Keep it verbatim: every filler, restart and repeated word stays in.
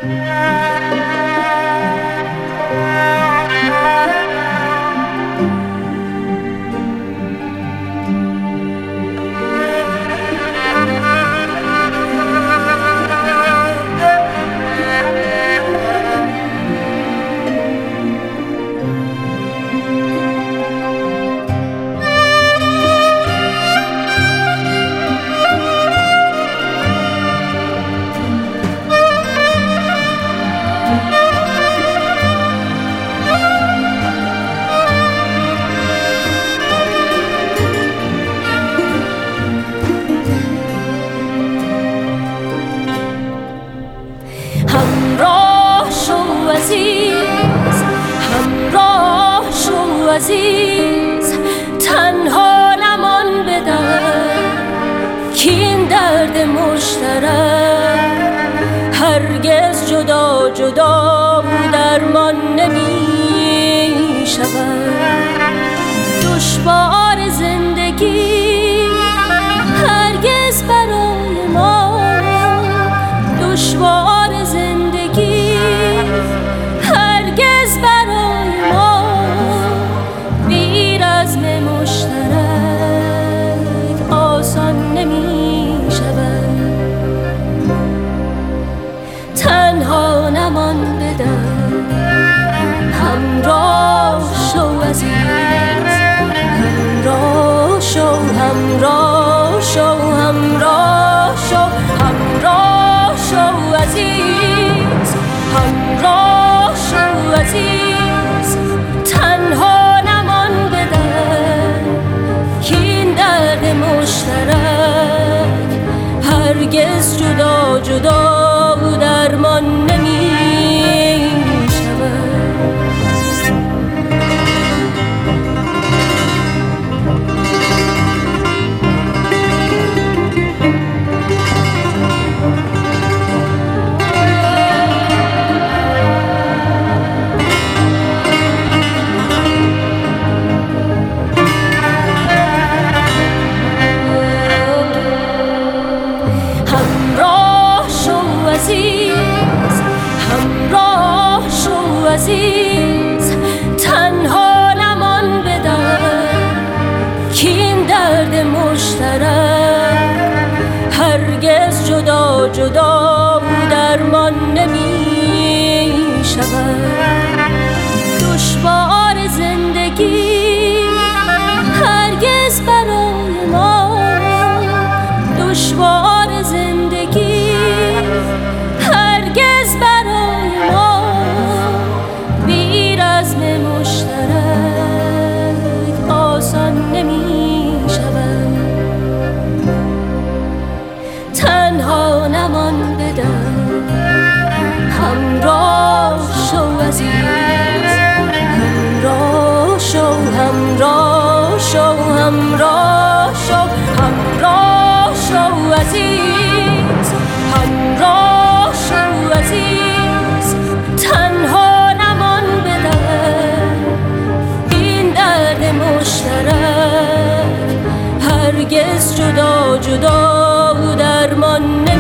همراه شو عزیز، تنها نمان بدن کین درد مشترک هرگز جدا جدا درمان نمی شود. دشوار زندگی هرگز برای ما، دشوار زندگی هرگز برای ما بی رزم مشترک آسان نمی شود. تنها نمان بدن، همراه شو عزیز، همراه شو، همراه شو، همراه شو، همراه شو عزیز، همراه شو عزیز، تنها نمان بدن کین درد مشترک هرگز جدا جدا درمان نمی شود. همراه شو عزیز، تنها نمان بدن کین درد مشترک هرگز جدا جدا درمان نمی شود. دشوار زندگی هرگز برای ما، دشوار زندگی هرگز برای ما بی رزم مشترک آسان نمی شود. تنها نمان بدن، همراه شو عزیز، همراه شو، همراه شو، همراه شو، همراه شو عزیز، همراه شو عزیز، تنها نمان بدن این درد مشترک هرگز جدا جدا درمان